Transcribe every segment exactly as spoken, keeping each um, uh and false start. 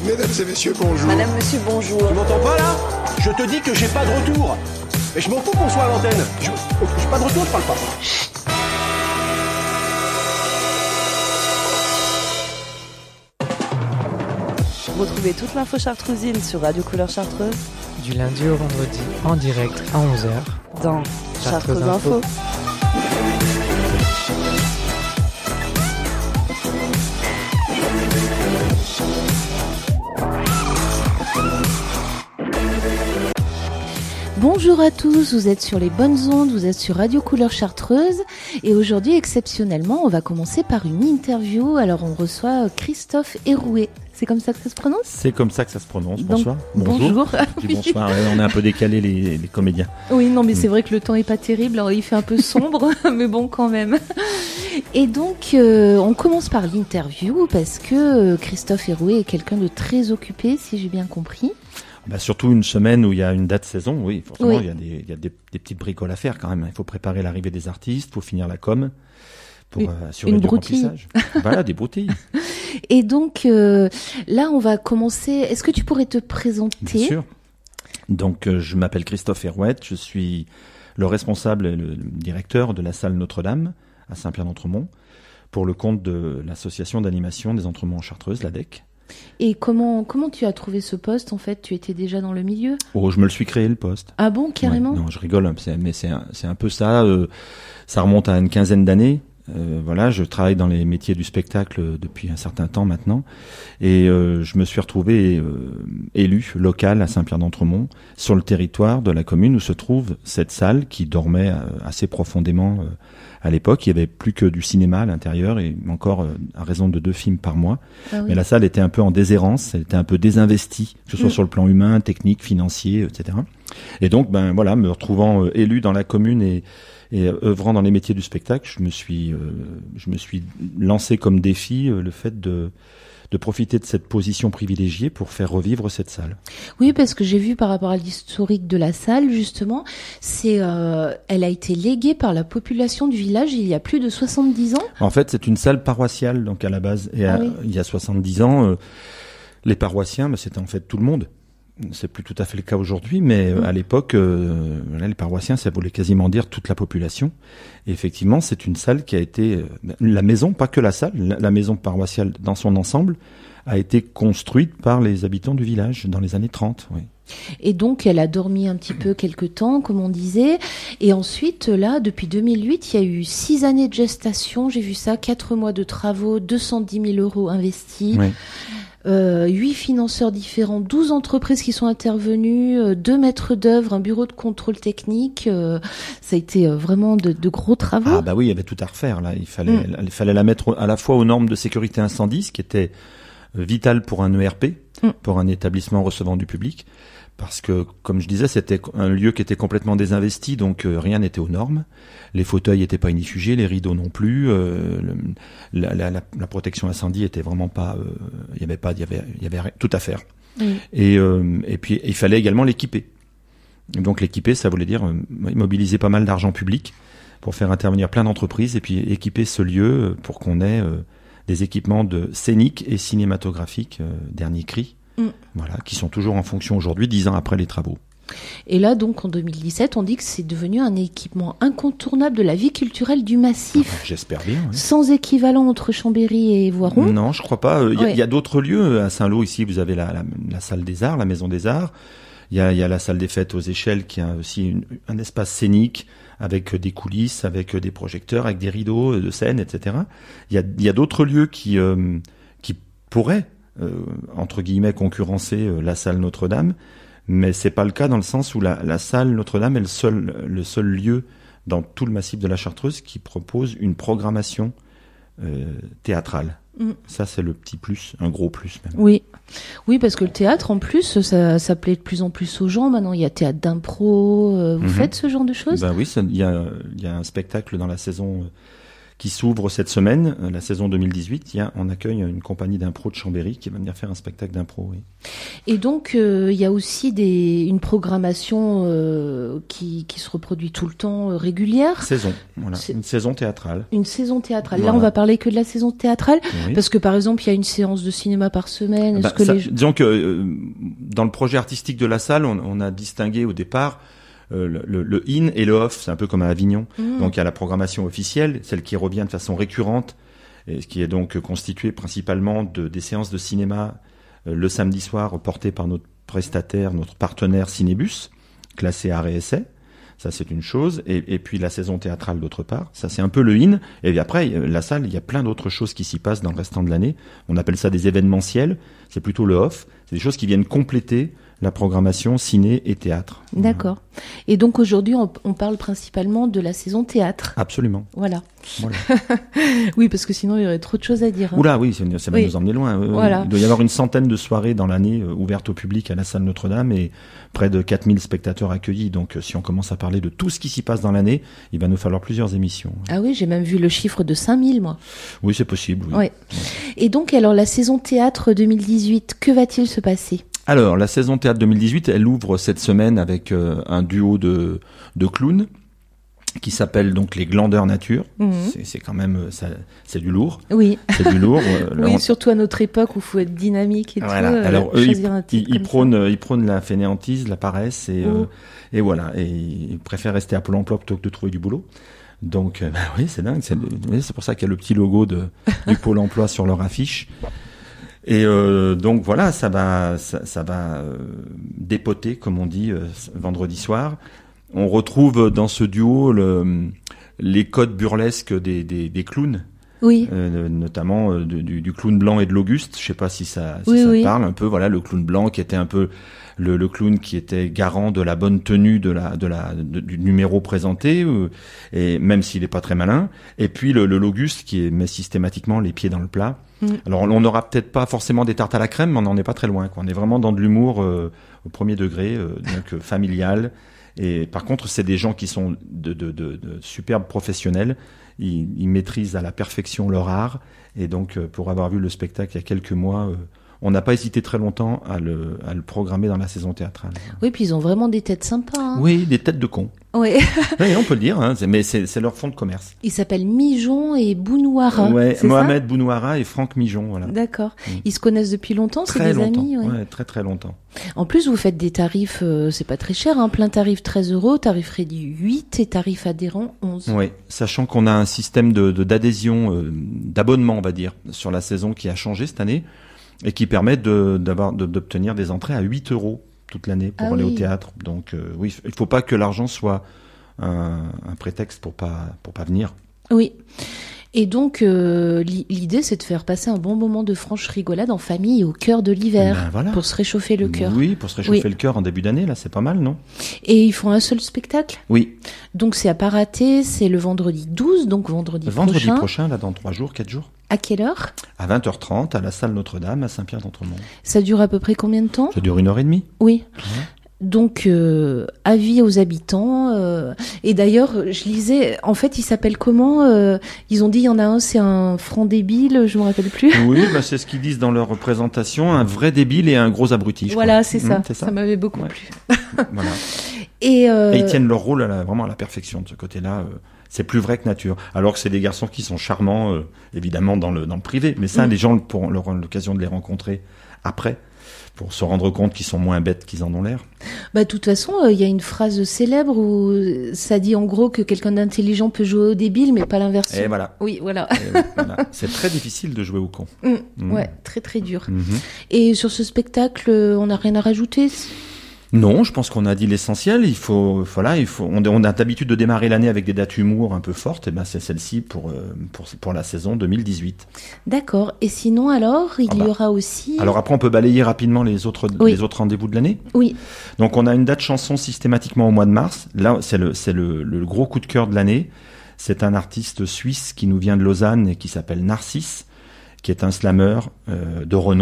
Mesdames et messieurs, bonjour. Madame, monsieur, bonjour. Tu m'entends pas là? Je te dis que j'ai pas de retour. Et je m'en fous qu'on soit à l'antenne. Je... J'ai pas de retour, je parle pas. Retrouvez toute l'info chartreusine sur Radio Couleur Chartreuse. Du lundi au vendredi, en direct à onze heures. Dans Chartreuse Chartreuse Info. Info. Bonjour à tous, vous êtes sur les bonnes ondes, vous êtes sur Radio Couleur Chartreuse et aujourd'hui exceptionnellement on va commencer par une interview. Alors on reçoit Christophe Hérouet, c'est comme ça que ça se prononce ? C'est comme ça que ça se prononce, bonsoir. Donc, bonjour. Je dis bonsoir, ouais, on est un peu décalé les, les comédiens. Oui non mais c'est vrai que le temps est pas terrible, alors il fait un peu sombre mais bon quand même. Et donc euh, on commence par l'interview parce que Christophe Hérouet est quelqu'un de très occupé si j'ai bien compris. Bah, surtout une semaine où il y a une date saison, oui, forcément, Oui. il y a, des, il y a des, des petites bricoles à faire quand même. Il faut préparer l'arrivée des artistes, il faut finir la com, pour Une- euh, assurer une du broutille. remplissage. Voilà, des broutilles, Et donc euh, là on va commencer, est-ce que tu pourrais te présenter ? bien sûr. Donc, euh, je m'appelle Christophe Hérouet, je suis le responsable et le, le directeur de la salle Notre-Dame à Saint-Pierre-d'Entremont, pour le compte de l'association d'animation des Entremonts en Chartreuse, l'A D E C. Et comment comment tu as trouvé ce poste en fait ? Tu étais déjà dans le milieu ? Oh, je me le suis créé le poste. Ah bon, carrément ? Ouais, non, je rigole, hein, c'est- mais c'est un, c'est un peu ça. euh, ça remonte à une quinzaine d'années. Euh, voilà, je travaille dans les métiers du spectacle depuis un certain temps maintenant, et euh, je me suis retrouvé euh, élu local à Saint-Pierre-d'Entremont, sur le territoire de la commune où se trouve cette salle qui dormait euh, assez profondément euh, à l'époque. Il y avait plus que du cinéma à l'intérieur, et encore euh, à raison de deux films par mois. Ah oui. Mais la salle était un peu en déshérence, elle était un peu désinvestie, que ce soit Mm. sur le plan humain, technique, financier, et cetera. Et donc, ben voilà, me retrouvant euh, élu dans la commune et, et euh, œuvrant dans les métiers du spectacle, je me suis, euh, je me suis lancé comme défi euh, le fait de, de profiter de cette position privilégiée pour faire revivre cette salle. Oui, parce que j'ai vu par rapport à l'historique de la salle, justement, c'est, euh, elle a été léguée par la population du village il y a plus de soixante-dix ans. En fait, c'est une salle paroissiale, donc à la base, et Ah à- oui. il y a soixante-dix ans, euh, les paroissiens, ben, c'était en fait tout le monde. C'est plus tout à fait le cas aujourd'hui, mais euh, Mm. à l'époque, euh, voilà, les paroissiens, ça voulait quasiment dire toute la population. Et effectivement, c'est une salle qui a été, euh, ben, la maison, pas que la salle, la, la maison paroissiale dans son ensemble, a été construite par les habitants du village dans les années trente. Oui. Et donc, elle a dormi un petit peu quelque temps, comme on disait. Et ensuite, là, depuis deux mille huit, il y a eu six années de gestation. J'ai vu ça, quatre mois de travaux, deux cent dix mille euros investis. Oui. Euh, huit financeurs différents, douze entreprises qui sont intervenues, euh, deux maîtres d'œuvre, un bureau de contrôle technique. euh, ça a été euh, vraiment de, de gros travaux. Ah bah oui, il y avait tout à refaire là. Il fallait, Mm. il fallait la mettre à la fois aux normes de sécurité incendie, ce qui était euh, vital pour un E R P, Mm. pour un établissement recevant du public, parce que, comme je disais, c'était un lieu qui était complètement désinvesti, donc euh, rien n'était aux normes. Les fauteuils n'étaient pas inifugés, les rideaux non plus. euh, le- la, la, la, la protection incendie était vraiment pas. euh, Il y avait pas, il y avait, il y avait rien- tout à faire. Oui. Et, euh, et puis il fallait également l'équiper. Donc l'équiper, ça voulait dire euh, mobiliser pas mal d'argent public pour faire intervenir plein d'entreprises et puis équiper ce lieu euh, pour qu'on ait euh, des équipements de scéniques et cinématographiques euh, dernier cri, Mm. voilà, qui sont toujours en fonction aujourd'hui, dix ans après les travaux. Et là, donc, en deux mille dix-sept, on dit que c'est devenu un équipement incontournable de la vie culturelle du Massif. J'espère bien. Oui. Sans équivalent entre Chambéry et Voiron. Non, je crois pas. Il y a, Ouais. il y a d'autres lieux à Saint-Lô. Ici, vous avez la, la, la salle des Arts, la Maison des Arts. Il y a, il y a la salle des fêtes aux Échelles, qui a aussi une- un espace scénique avec des coulisses, avec des projecteurs, avec des rideaux de scène, et cetera. Il y a, il y a d'autres lieux qui, euh, qui pourraient, euh, entre guillemets, concurrencer euh, la salle Notre-Dame, mais c'est pas le cas dans le sens où la, la salle Notre-Dame est le seul, le seul lieu dans tout le massif de la Chartreuse qui propose une programmation euh, théâtrale. Mm. Ça, c'est le petit plus, un gros plus même. Oui. Oui, parce que le théâtre, en plus, ça, ça plaît de plus en plus aux gens. Maintenant, il y a théâtre d'impro. euh, vous Mhm. faites ce genre de choses ? Ben oui, ça- il y a, il y a un spectacle dans la saison euh, qui s'ouvre cette semaine, la saison deux mille dix-huit. Il y a, on accueille une compagnie d'impro de Chambéry qui va venir faire un spectacle d'impro. Oui. Et donc, euh, il y a aussi des, une programmation euh, qui, qui se reproduit tout le temps, euh, régulière. Saison, voilà, C'est... une saison théâtrale. Une saison théâtrale. Voilà. Là, on va parler que de la saison théâtrale, Oui. parce que par exemple, il y a une séance de cinéma par semaine. Est-ce Bah, que ça, les... Disons que euh, dans le projet artistique de la salle, on, on a distingué au départ euh, le, le, le in et le off. C'est un peu comme à Avignon. Mmh. Donc il y a la programmation officielle, celle qui revient de façon récurrente, et ce qui est donc constituée principalement de des séances de cinéma euh, le samedi soir portées par notre prestataire, notre partenaire Cinébus, classé art et essai. Ça, c'est une chose. Et, et puis la saison théâtrale d'autre part. Ça, c'est un peu le in. Et puis après, la salle, il y a plein d'autres choses qui s'y passent dans le restant de l'année. On appelle ça des événementiels. C'est plutôt le off. C'est des choses qui viennent compléter la programmation ciné et théâtre. D'accord. Et donc aujourd'hui, on, on parle principalement de la saison théâtre. Absolument. Voilà. Voilà. Oui, parce que sinon, il y aurait trop de choses à dire. Hein. Oula, oui, ça va Oui. nous emmener loin. Euh, Voilà. Il doit y avoir une centaine de soirées dans l'année euh, ouvertes au public à la salle Notre-Dame et près de quatre mille spectateurs accueillis. Donc, euh, si on commence à parler de tout ce qui s'y passe dans l'année, il va nous falloir plusieurs émissions. Ah oui, j'ai même vu le chiffre de cinq mille, moi. Oui, c'est possible. Oui. Ouais. Et donc, alors, la saison théâtre deux mille dix-huit, que va-t-il se passer ? Alors, la saison théâtre deux mille dix-huit, elle ouvre cette semaine avec euh, un duo de, de clowns qui s'appelle donc les Glandeurs Nature. Mmh. C'est, c'est quand même, euh, ça, c'est du lourd. Oui. C'est du lourd. Euh, là, Oui, on- surtout à notre époque où il faut être dynamique et Voilà. tout. euh, Alors eux, ils, choisir un ils, titre ils comme prônent, euh, ils prônent la fainéantise, la paresse et, Oh. euh, et voilà. Et ils préfèrent rester à Pôle Emploi plutôt que de trouver du boulot. Donc, euh, bah oui, c'est dingue. C'est, oui, c'est pour ça qu'il y a le petit logo de, du Pôle Emploi sur leur affiche. Et euh, donc voilà, ça va, ça, ça va euh, dépoter, comme on dit, euh, vendredi soir. On retrouve dans ce duo le, les codes burlesques des, des, des clowns. Oui. Euh, notamment euh, du, du clown blanc et de l'Auguste. Je sais pas si ça, si Oui, ça oui. te parle un peu. Voilà, le clown blanc qui était un peu le, le clown qui était garant de la bonne tenue de la, de la, de- du numéro présenté, euh, et même s'il est pas très malin. Et puis le, le l'Auguste qui met systématiquement les pieds dans le plat. Mm. Alors on n'aura peut-être pas forcément des tartes à la crème, mais on n'en est pas très loin, quoi. On est vraiment dans de l'humour euh, au premier degré, euh, donc euh, familial. Et par contre, c'est des gens qui sont de, de, de, de superbes professionnels. Ils, ils maîtrisent à la perfection leur art. Et donc, euh, pour avoir vu le spectacle il y a quelques mois, euh, on n'a pas hésité très longtemps à le, à le programmer dans la saison théâtrale. Oui, puis ils ont vraiment des têtes sympas. Hein. Oui, des têtes de cons. Ouais. Oui, on peut le dire, hein, c'est- mais c'est, c'est leur fond de commerce. Ils s'appellent Mijon et Bounouara. Ouais, c'est Mohamed Bounouara et Franck Mijon, voilà. ça D'accord. Mm. Ils se connaissent depuis longtemps, c'est Très des longtemps. amis. Ouais. Ouais, très très longtemps. En plus, vous faites des tarifs, euh, c'est pas très cher, hein, plein tarif treize euros, tarif réduit huit et tarif adhérent onze. Oui, sachant qu'on a un système de, de d'adhésion, euh, d'abonnement, on va dire, sur la saison qui a changé cette année et qui permet de, d'avoir, de- d'obtenir des entrées à huit euros toute l'année pour Ah aller oui. au théâtre. Donc euh, oui, il faut pas que l'argent soit un, un prétexte pour pas pour pas venir. Oui. Et donc, euh, li- l'idée, c'est de faire passer un bon moment de franche rigolade en famille au cœur de l'hiver, Ben voilà. pour se réchauffer le cœur. Oui, pour se réchauffer Oui. le cœur en début d'année, là, c'est pas mal, non? Et ils font un seul spectacle. Oui, Donc, c'est à pas rater, c'est le vendredi douze, donc vendredi, vendredi prochain. prochain, là, dans trois jours, quatre jours, À quelle heure? à vingt heures trente, à la salle Notre-Dame, à Saint-Pierre-d'Entremont. Ça dure à peu près combien de temps? Ça dure une heure et demie. Oui. Donc, euh, avis aux habitants. euh, et d'ailleurs, je lisais, en fait, ils s'appellent comment euh, Ils ont dit, il y en a un, c'est un franc débile, je me rappelle plus. Oui, bah, c'est ce qu'ils disent dans leur représentation, un vrai débile et un gros abruti. je Voilà, crois. c'est Mmh, ça. c'est ça. ça. m'avait beaucoup Ouais. plu. Voilà. Et, euh, Et ils tiennent leur rôle à la- vraiment à la perfection de ce côté-là. euh, c'est plus vrai que nature. Alors que c'est des garçons qui sont charmants, euh, évidemment, dans le, dans le privé. Mais ça, Mm. les gens pourront auront l'occasion de les rencontrer après, pour se rendre compte qu'ils sont moins bêtes qu'ils en ont l'air. bah, de toute façon, il y a une phrase célèbre où ça dit en gros que quelqu'un d'intelligent peut jouer au débile, mais pas l'inverse. Et voilà. Oui, voilà. Et voilà. C'est très difficile de jouer au con. Mm. Mm. Ouais, très très dur. Mhm. Et sur ce spectacle, euh, on n'a rien à rajouter. Non, je pense qu'on a dit l'essentiel. Il faut, voilà, il faut. On, on a l'habitude de démarrer l'année avec des dates humour un peu fortes. Et ben, c'est celle-ci pour euh, pour pour la saison deux mille dix-huit. D'accord. Et sinon, alors, il Ah y bah. aura aussi. Alors après, on peut balayer rapidement les autres Oui. les autres rendez-vous de l'année. Oui. Donc on a une date chanson systématiquement au mois de mars. Là, c'est le c'est le, le gros coup de cœur de l'année. C'est un artiste suisse qui nous vient de Lausanne et qui s'appelle Narcisse, qui est un slammer euh, de renom.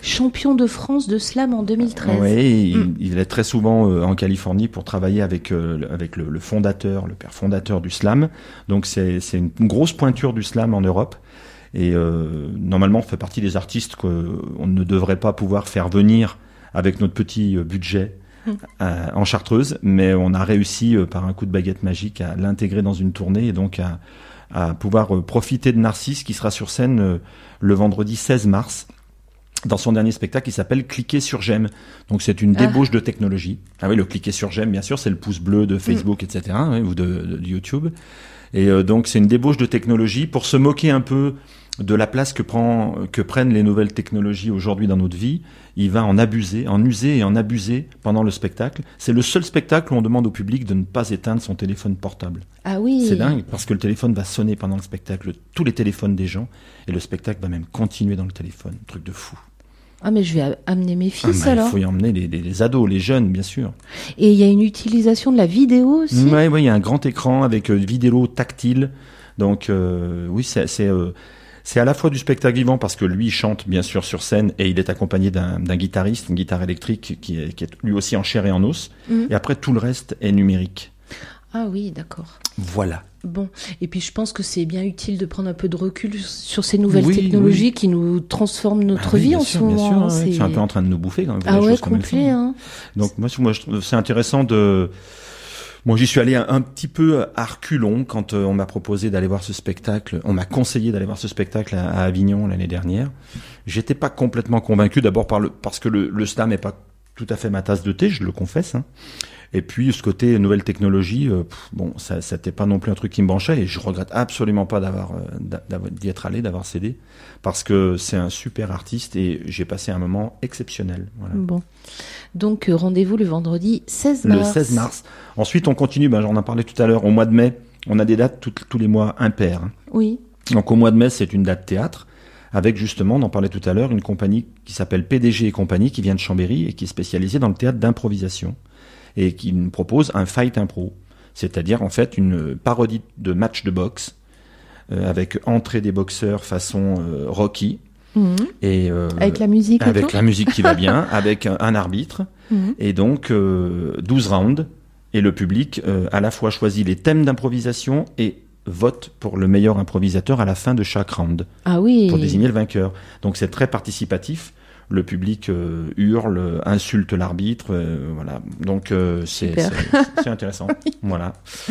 champion de France de slam en deux mille treize. Oui, il, Mm. il est très souvent euh, en Californie pour travailler avec euh, le- avec le, le fondateur, le père fondateur du slam. Donc c'est c'est une grosse pointure du slam en Europe. Et euh, normalement, on fait partie des artistes qu'on ne devrait pas pouvoir faire venir avec notre petit euh, budget Mm. euh, en Chartreuse, mais on a réussi euh, par un coup de baguette magique à l'intégrer dans une tournée et donc à, à pouvoir euh, profiter de Narcisse qui sera sur scène euh, le vendredi seize mars dans son dernier spectacle qui s'appelle Cliquer sur j'aime. Donc c'est une Ah. débauche de technologie. Ah oui, le cliquer sur j'aime, bien sûr, c'est le pouce bleu de Facebook, et cetera, ouais, ou de, de, de YouTube. Et euh, donc c'est une débauche de technologie pour se moquer un peu de la place que prend que prennent les nouvelles technologies aujourd'hui dans notre vie. Il va en abuser, en user et en abuser pendant le spectacle. C'est le seul spectacle où on demande au public de ne pas éteindre son téléphone portable. Ah oui. C'est dingue parce que le téléphone va sonner pendant le spectacle, tous les téléphones des gens, et le spectacle va même continuer dans le téléphone. Truc de fou. Ah mais je vais a- amener mes Ah, fils bah, alors. il faut y emmener les, les, les ados, les jeunes, bien sûr. Et il y a une utilisation de la vidéo aussi. Ouais, ouais, il y a un grand écran avec euh, vidéo tactile. Donc euh, oui, c'est c'est euh, c'est à la fois du spectacle vivant parce que lui il chante bien sûr sur scène et il est accompagné d'un d'un guitariste, une guitare électrique qui est, qui est lui aussi en chair et en os. Mhm. Et après tout le reste est numérique. Ah oui, d'accord. Voilà. Bon, et puis je pense que c'est bien utile de prendre un peu de recul sur ces nouvelles Oui, technologies oui. qui nous transforment notre Ah oui, vie bien en sûr, ce bien moment. sûr, hein, ouais, c'est c'est un peu en train de nous bouffer quand même. ah les ouais, choses comme elles complet. sont. Hein. Donc moi, moi je trouve c'est intéressant de. Moi, j'y suis allé un, un petit peu à reculons quand euh, on m'a proposé d'aller voir ce spectacle. On m'a conseillé d'aller voir ce spectacle à, à Avignon l'année dernière. J'étais pas complètement convaincu, d'abord par le parce que le, le slam est pas tout à fait ma tasse de thé, je le confesse. Hein. Et puis ce côté nouvelle technologie, euh, pff, bon, ça, c'était pas non plus un truc qui me branchait et je regrette absolument pas d'avoir, euh, d'avoir d'y être allé, d'avoir cédé, parce que c'est un super artiste et j'ai passé un moment exceptionnel. Voilà. Bon. Donc euh, rendez-vous le vendredi seize Le mars. seize mars. Ensuite, on continue, ben, j'en ai parlé tout à l'heure, au mois de mai. On a des dates tout- tous les mois impaires. hein. Oui. Donc au mois de mai, c'est une date théâtre, avec justement, on en parlait tout à l'heure, une compagnie qui s'appelle P D G et compagnie, qui vient de Chambéry et qui est spécialisée dans le théâtre d'improvisation, et qui nous propose un fight impro, c'est-à-dire en fait une parodie de match de boxe, euh, avec entrée des boxeurs façon euh, Rocky, Mhm. et euh, Avec la musique avec autour. la musique qui va bien, avec un, un arbitre, Mhm. et donc euh, douze rounds, et le public euh, à la fois choisit les thèmes d'improvisation et vote pour le meilleur improvisateur à la fin de chaque round, Ah oui. pour désigner le vainqueur. Donc c'est très participatif, le public euh, hurle, insulte l'arbitre, euh, voilà. Donc euh, c'est Super. c'est- c'est intéressant. Voilà.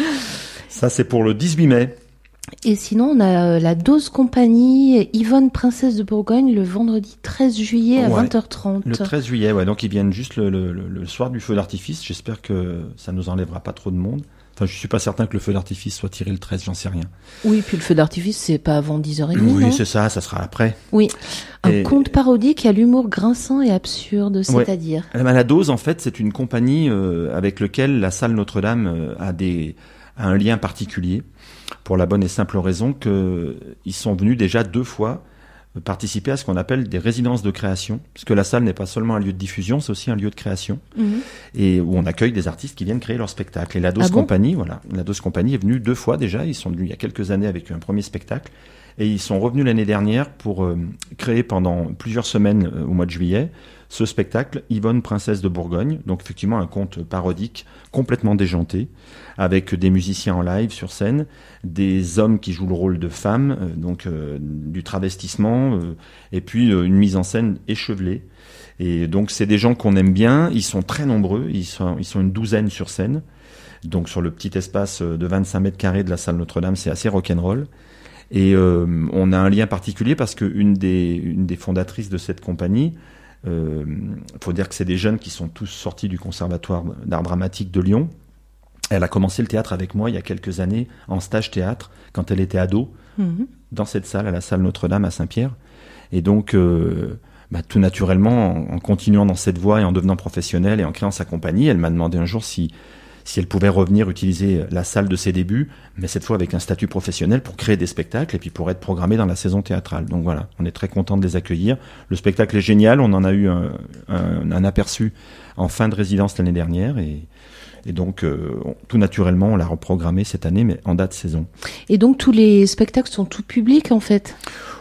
Ça c'est pour le dix-huit mai. Et sinon, on a euh, la Dose Compagnie, Yvonne Princesse de Bourgogne, le vendredi treize juillet à Ouais. vingt heures trente. Le treize juillet, ouais, donc ils viennent juste le, le, le- le soir du feu d'artifice. J'espère que ça nous enlèvera pas trop de monde. Enfin, je suis pas certain que le feu d'artifice soit tiré le treize, j'en sais rien. Oui, puis le feu d'artifice, c'est pas avant dix heures trente. Oui, non c'est ça, ça sera après. Oui. Un Et- conte parodique à l'humour grinçant et absurde, c'est-à-dire. Eh ben, la Dose, en fait, c'est une compagnie euh, avec laquelle la salle Notre-Dame euh, a des a un lien particulier, pour la bonne et simple raison que ils sont venus déjà deux fois euh, participer à ce qu'on appelle des résidences de création, puisque la salle n'est pas seulement un lieu de diffusion, c'est aussi un lieu de création, Mhm. et où on accueille des artistes qui viennent créer leur spectacle. Et la Dose Ah bon Compagnie, voilà, la Dose Compagnie est venue deux fois déjà. Ils sont venus il y a quelques années avec un premier spectacle, et ils sont revenus l'année dernière pour euh, créer pendant plusieurs semaines euh, au mois de juillet ce spectacle Yvonne Princesse de Bourgogne. Donc effectivement un conte parodique complètement déjanté, avec des musiciens en live sur scène, des hommes qui jouent le rôle de femmes, euh, donc euh, du travestissement, euh, et puis euh, une mise en scène échevelée. Et donc c'est des gens qu'on aime bien, ils sont très nombreux, ils sont, ils sont une douzaine sur scène, donc sur le petit espace de vingt-cinq mètres carrés de la salle Notre-Dame, c'est assez rock'n'roll. Et euh, on a un lien particulier parce que une des, une des fondatrices de cette compagnie, euh, faut dire que c'est des jeunes qui sont tous sortis du conservatoire d'art dramatique de Lyon. Elle a commencé le théâtre avec moi il y a quelques années en stage théâtre quand elle était ado, Mhm. dans cette salle, à la salle Notre-Dame à Saint-Pierre. Et donc, euh, bah, tout naturellement, en, en continuant dans cette voie et en devenant professionnelle et en créant sa compagnie, elle m'a demandé un jour si, si elle pouvait revenir utiliser la salle de ses débuts, mais cette fois avec un statut professionnel pour créer des spectacles et puis pour être programmé dans la saison théâtrale. Donc voilà, on est très content de les accueillir. Le spectacle est génial, on en a eu un, un, un aperçu en fin de résidence l'année dernière et, et donc euh, on, tout naturellement on l'a reprogrammé cette année mais en date saison. Et donc tous les spectacles sont tout publics en fait.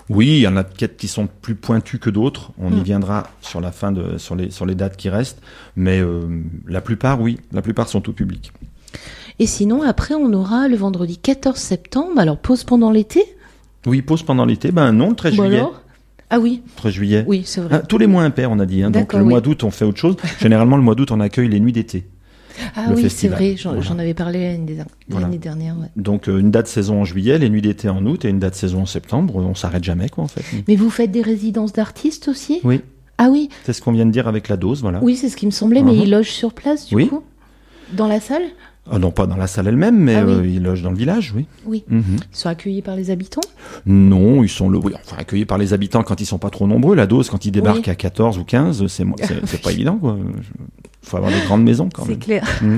Oui, il y en a peut-être qui sont plus pointus que d'autres. On Mm. y viendra sur la fin de sur les sur les dates qui restent, mais euh, la plupart, oui, la plupart sont tout public. Et sinon, après, on aura le vendredi quatorze septembre. Alors, pause pendant l'été. Oui, pause pendant l'été, ben non, le treize Ou juillet. alors Ah oui, treize juillet. oui, c'est vrai. Ah, tous les mois impairs, on a dit. Hein. Donc D'accord, le oui. mois d'août, on fait autre chose. Généralement, le mois d'août, on accueille les nuits d'été. Ah le oui, c'est festival. vrai, j'en, Voilà. j'en avais parlé l'année, der- Voilà. l'année dernière. Ouais. Donc euh, une date saison en juillet, les nuits d'été en août et une date saison en septembre. On s'arrête jamais, quoi, en fait. Mais vous faites des résidences d'artistes aussi? Oui, Ah oui, c'est ce qu'on vient de dire avec la dose, voilà. oui, c'est ce qui me semblait, mais Mhm. ils logent sur place, du Oui. coup? Dans la salle? Ah, non, pas dans la salle elle-même, mais Ah oui. euh, ils logent dans le village, oui. Oui. Mhm. Ils sont accueillis par les habitants? Non, ils sont le, oui, enfin, accueillis par les habitants quand ils sont pas trop nombreux. La dose, quand ils débarquent Oui. à quatorze ou quinze, c'est, mo- c'est, c'est pas évident, quoi. Il faut avoir des grandes maisons, quand C'est même. clair. Mhm.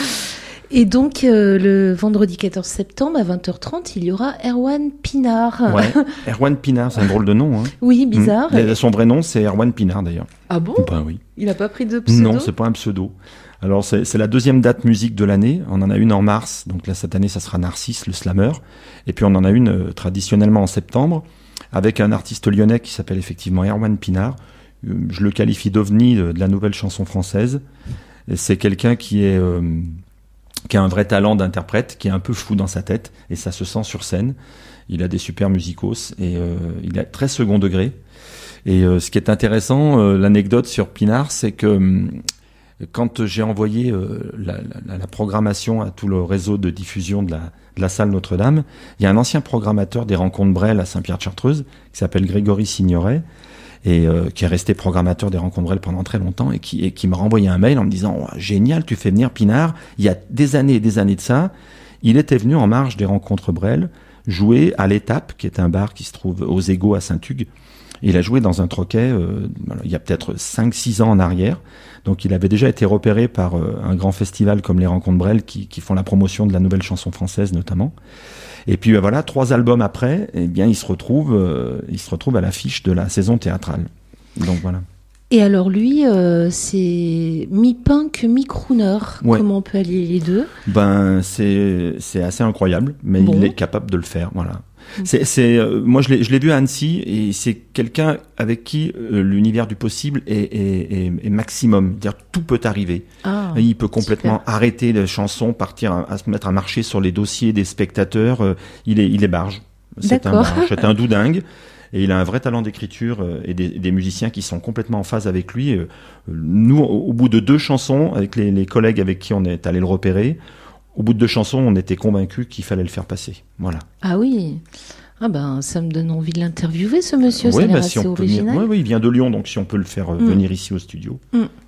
Et donc, euh, le vendredi quatorze septembre à vingt heures trente, il y aura Erwan Pinard. Ouais. Erwan Pinard, c'est un drôle de nom, hein. Oui, bizarre. Mhm. Son vrai nom, c'est Erwan Pinard, d'ailleurs. Ah bon? Ben oui. Il n'a pas pris de pseudo? Non, c'est pas un pseudo. Alors c'est, c'est la deuxième date musique de l'année. On en a une en mars, donc là cette année ça sera Narcisse, le slammer. Et puis on en a une euh, traditionnellement en septembre avec un artiste lyonnais qui s'appelle effectivement Erwan Pinard. Euh, je le qualifie d'ovni de, de la nouvelle chanson française. Et c'est quelqu'un qui est euh, qui a un vrai talent d'interprète, qui est un peu fou dans sa tête et ça se sent sur scène. Il a des super musicos et euh, il est très second degré. Et euh, ce qui est intéressant, euh, l'anecdote sur Pinard, c'est que hum, quand j'ai envoyé euh, la, la, la programmation à tout le réseau de diffusion de la, de la salle Notre-Dame, il y a un ancien programmateur des rencontres Brel à Saint-Pierre-de-Chartreuse qui s'appelle Grégory Signoret et euh, qui est resté programmateur des rencontres Brel pendant très longtemps et qui, et qui m'a renvoyé un mail en me disant oh, « Génial, tu fais venir Pinard. » Il y a des années et des années de ça, il était venu en marge des rencontres Brel jouer à l'Étape, qui est un bar qui se trouve aux Égaux à Saint-Hugues. Il a joué dans un troquet euh, il y a peut-être cinq six ans en arrière. Donc il avait déjà été repéré par euh, un grand festival comme les Rencontres Brel qui, qui font la promotion de la nouvelle chanson française notamment. Et puis euh, voilà, trois albums après, eh bien il se retrouve, euh, il se retrouve à l'affiche de la saison théâtrale. Donc voilà. Et alors lui, euh, c'est mi-punk, mi-crooner. Ouais. Comment on peut allier les deux? Ben c'est c'est assez incroyable, mais Bon. il est capable de le faire. Voilà. C'est, c'est, euh, moi je l'ai, je l'ai vu à Annecy et c'est quelqu'un avec qui euh, l'univers du possible est, est, est, est maximum. C'est-à-dire tout peut arriver. Ah, Il peut complètement super. arrêter les chansons, partir à, à se mettre à marcher sur les dossiers des spectateurs. Euh, il est, il est barge. C'est un D'accord. barge, c'est un doudingue. Et il a un vrai talent d'écriture euh, et des, des musiciens qui sont complètement en phase avec lui. Euh, nous, au, au bout de deux chansons, avec les, les collègues avec qui on est allé le repérer, au bout de deux chansons, on était convaincus qu'il fallait le faire passer. Voilà. Ah oui. Ah ben, ça me donne envie de l'interviewer, ce monsieur. ça a Oui, l'air bah, assez si on peut venir. original. Ouais, oui, il vient de Lyon, donc si on peut le faire euh, Mm. venir ici au studio. Mm. on verra.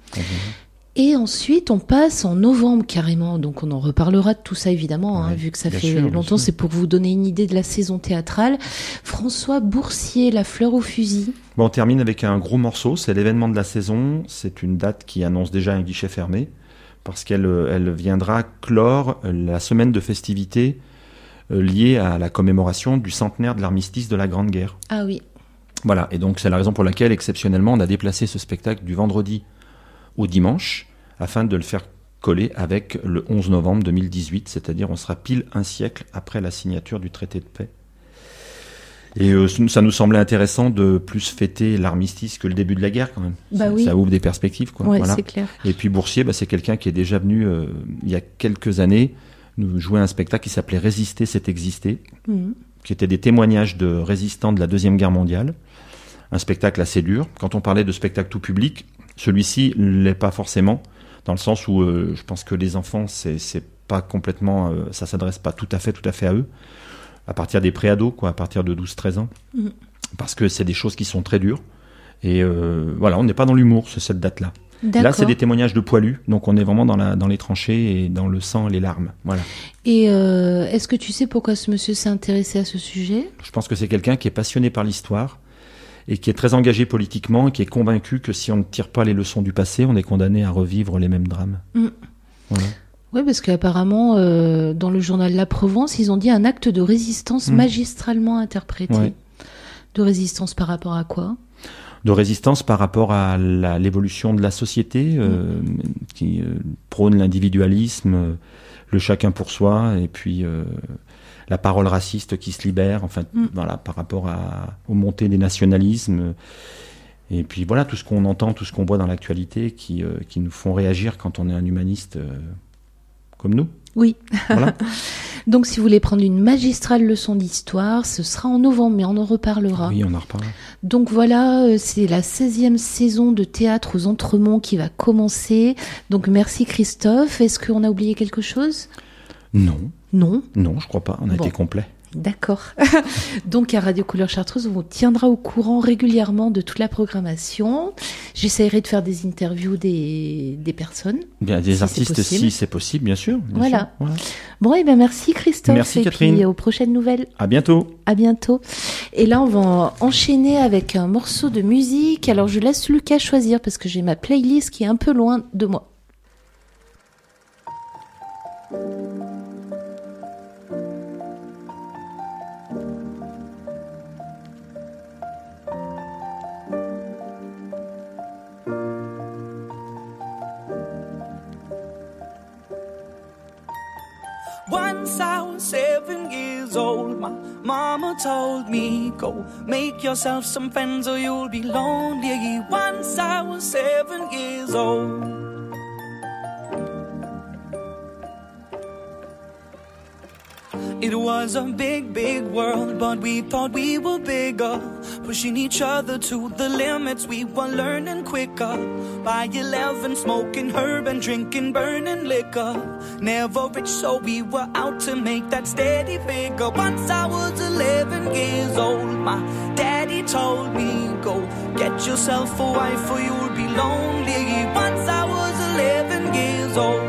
Et ensuite, on passe en novembre carrément. Donc, on en reparlera de tout ça évidemment, hein, Ouais, vu que ça bien fait sûr, bien longtemps. sûr. C'est pour vous donner une idée de la saison théâtrale. François Boursier, La fleur au fusil. Bon, on termine avec un gros morceau. C'est l'événement de la saison. C'est une date qui annonce déjà un guichet fermé parce qu'elle euh, elle viendra clore euh, la semaine de festivités euh, liée à la commémoration du centenaire de l'armistice de la Grande Guerre. Ah oui. Voilà. Et donc, c'est la raison pour laquelle, exceptionnellement, on a déplacé ce spectacle du vendredi au dimanche afin de le faire coller avec le onze novembre deux mille dix-huit, c'est-à-dire on sera pile un siècle après la signature du traité de paix. Et euh, ça nous semblait intéressant de plus fêter l'armistice que le début de la guerre quand même. Bah ça, oui. ça ouvre des perspectives, quoi. Ouais, Voilà. c'est clair. Et puis Boursier, bah, c'est quelqu'un qui est déjà venu euh, il y a quelques années nous jouer un spectacle qui s'appelait Résister, c'est exister, Mhm. qui était des témoignages de résistants de la Deuxième Guerre mondiale. Un spectacle assez dur. Quand on parlait de spectacle tout public, celui-ci l'est pas forcément, dans le sens où euh, je pense que les enfants, c'est, c'est pas complètement, euh, ça s'adresse pas tout à fait, tout à fait à eux, à partir des préados, quoi, à partir de douze treize ans, Mhm. parce que c'est des choses qui sont très dures. Et euh, voilà, on n'est pas dans l'humour, c'est cette date-là. D'accord. Là, c'est des témoignages de poilus, donc on est vraiment dans, la, dans les tranchées et dans le sang et les larmes. Voilà. Et euh, est-ce que tu sais pourquoi ce monsieur s'est intéressé à ce sujet? Je pense que c'est quelqu'un qui est passionné par l'histoire et qui est très engagé politiquement et qui est convaincu que si on ne tire pas les leçons du passé, on est condamné à revivre les mêmes drames. Mm. Voilà. Oui, parce qu'apparemment, euh, dans le journal La Provence, ils ont dit un acte de résistance Mm. magistralement interprété. Ouais. De résistance par rapport à quoi? De résistance par rapport à la, l'évolution de la société euh, qui euh, prône l'individualisme, euh, le chacun pour soi, et puis euh, la parole raciste qui se libère, enfin, mm. voilà, par rapport à, aux montées des nationalismes. Et puis voilà, tout ce qu'on entend, tout ce qu'on voit dans l'actualité qui, euh, qui nous font réagir quand on est un humaniste euh, comme nous. Oui. Voilà. Donc, si vous voulez prendre une magistrale leçon d'histoire, ce sera en novembre, mais on en reparlera. Oui, on en reparlera. Donc voilà, c'est la seizième saison de théâtre aux Entremonts qui va commencer. Donc merci Christophe. Est-ce qu'on a oublié quelque chose ? Non. Non ? Non, je crois pas. On a bon. été complet. D'accord. Donc à Radio Couleur Chartreuse, on vous tiendra au courant régulièrement de toute la programmation. J'essaierai de faire des interviews des, des personnes. Bien, des si artistes, c'est si c'est possible, bien sûr. Bien voilà. sûr. Voilà. Bon, et ben merci Christophe. Merci et Catherine. puis aux prochaines nouvelles. À bientôt. À bientôt. Et là, on va enchaîner avec un morceau de musique. Alors je laisse Lucas choisir parce que j'ai ma playlist qui est un peu loin de moi. Once I was seven years old, my mama told me, go make yourself some friends or you'll be lonely. Once I was seven years old. It was a big, big world, but we thought we were bigger, pushing each other to the limits. We were learning quicker. By eleven, smoking herb and drinking burning liquor. Never rich, so we were out to make that steady figure. Once I was eleven years old, my daddy told me, go get yourself a wife or you'll be lonely. Once I was eleven years old.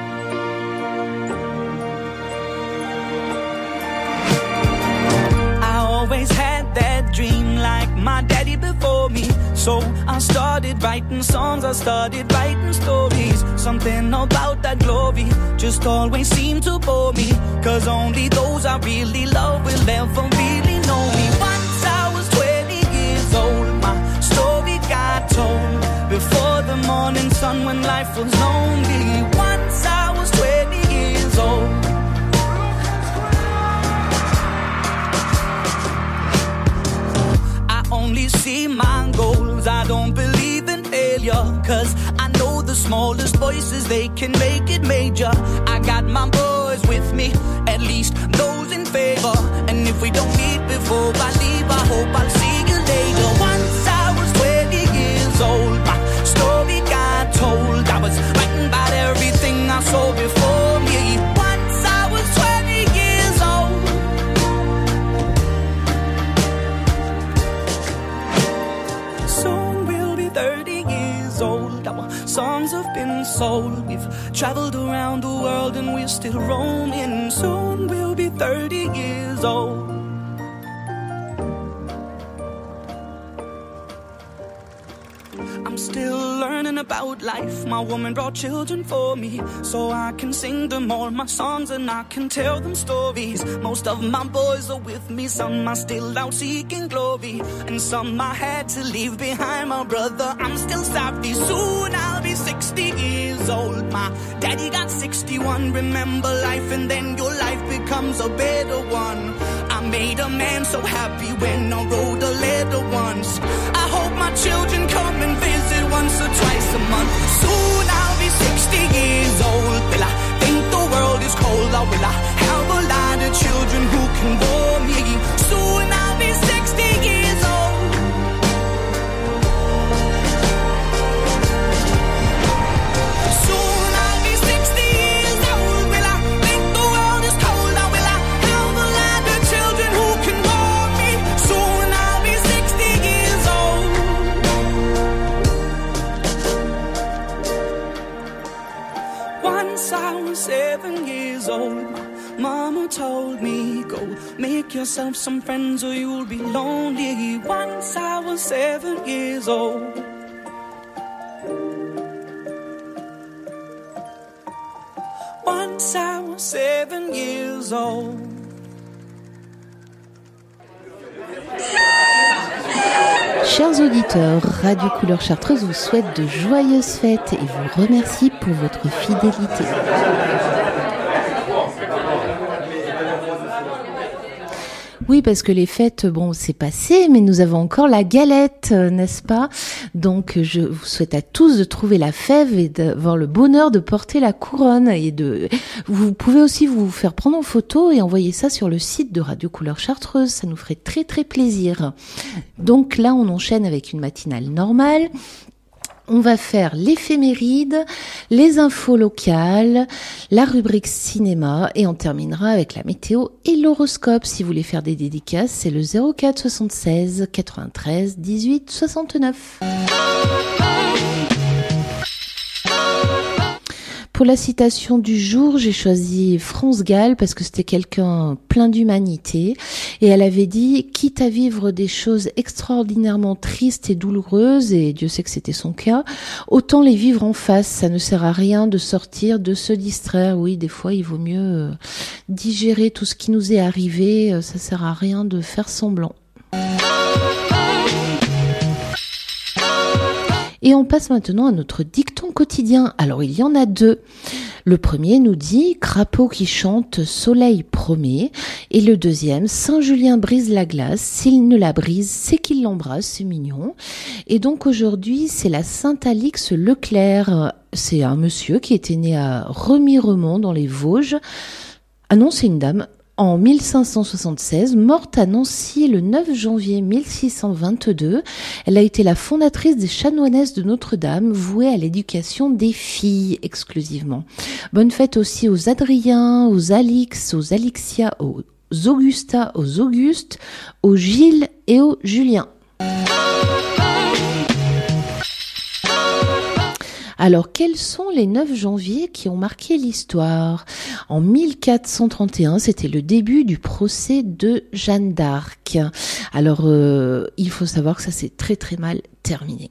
Always had that dream like my daddy before me. So I started writing songs, I started writing stories. Something about that glory just always seemed to bore me. Cause only those I really love will ever really know me. Once I was twenty years old, my story got told. Before the morning sun when life was lonely. Once I was twenty years old. Only see my goals, I don't believe in failure. Cause I know the smallest voices, they can make it major. I got my boys with me, at least those in favor. And if we don't meet before I leave, I hope I'll see you later. Once I was twenty years old, my story got told. I was writing about everything I saw before me. Once I was twenty years old. thirty years old, our songs have been sold. We've traveled around the world and we're still roaming. Soon we'll be thirty years old. I'm still learning about life. My woman brought children for me, so I can sing them all my songs and I can tell them stories. Most of my boys are with me, some are still out seeking glory, and some I had to leave behind. My brother, I'm still sorry. Soon I'll be sixty years old. My daddy got sixty-one. Remember life and then your life becomes a better one. I made a man so happy when I wrote a letter once. I hope my children come and visit once or twice a month. Soon I'll be sixty years old. Will I think the world is cold, or will I have a lot of children who can bore me? Soon I'll be sixty years old. Soon I'll be sixty years old. Will I think the world is cold, or will I have a lot of children who can bore me? Soon I'll be sixty years old. Once I was seven years old, my mama told me, go make yourself some friends or you'll be lonely. Once I was seven years old. Once I was seven years old. Chers auditeurs, Radio Couleur Chartreuse vous souhaite de joyeuses fêtes et vous remercie pour votre fidélité. Oui, parce que les fêtes, bon, c'est passé, mais nous avons encore la galette, euh, n'est-ce pas? Donc, je vous souhaite à tous de trouver la fève et d'avoir le bonheur de porter la couronne. Et de, vous pouvez aussi vous faire prendre en photo et envoyer ça sur le site de Radio Couleur Chartreuse. Ça nous ferait très très plaisir. Donc là, on enchaîne avec une matinale normale. On va faire l'éphéméride, les infos locales, la rubrique cinéma et on terminera avec la météo et l'horoscope. Si vous voulez faire des dédicaces, c'est le zéro quatre soixante-seize quatre-vingt-treize dix-huit soixante-neuf. Pour la citation du jour, j'ai choisi France Gall parce que c'était quelqu'un plein d'humanité et elle avait dit « Quitte à vivre des choses extraordinairement tristes et douloureuses, et Dieu sait que c'était son cas, autant les vivre en face, ça ne sert à rien de sortir, de se distraire. » Oui, des fois, il vaut mieux digérer tout ce qui nous est arrivé, ça sert à rien de faire semblant. Et on passe maintenant à notre dicton quotidien. Alors, il y en a deux. Le premier nous dit « Crapaud qui chante, soleil promet ». Et le deuxième « Saint-Julien brise la glace, s'il ne la brise, c'est qu'il l'embrasse ». C'est mignon. Et donc, aujourd'hui, c'est la Saint-Alix Leclerc. C'est un monsieur qui était né à Remiremont, dans les Vosges. Ah non, c'est une dame. En mille cinq cent soixante-seize, morte à Nancy le neuf janvier mille six cent vingt-deux, elle a été la fondatrice des Chanoinesses de Notre-Dame, vouée à l'éducation des filles exclusivement. Bonne fête aussi aux Adriens, aux Alix, aux Alixia, aux Augusta, aux Augustes, aux Gilles et aux Julien. Alors, quels sont les neuf janvier qui ont marqué l'histoire? En mille quatre cent trente et un, c'était le début du procès de Jeanne d'Arc. Alors, euh, il faut savoir que ça s'est très très mal terminé.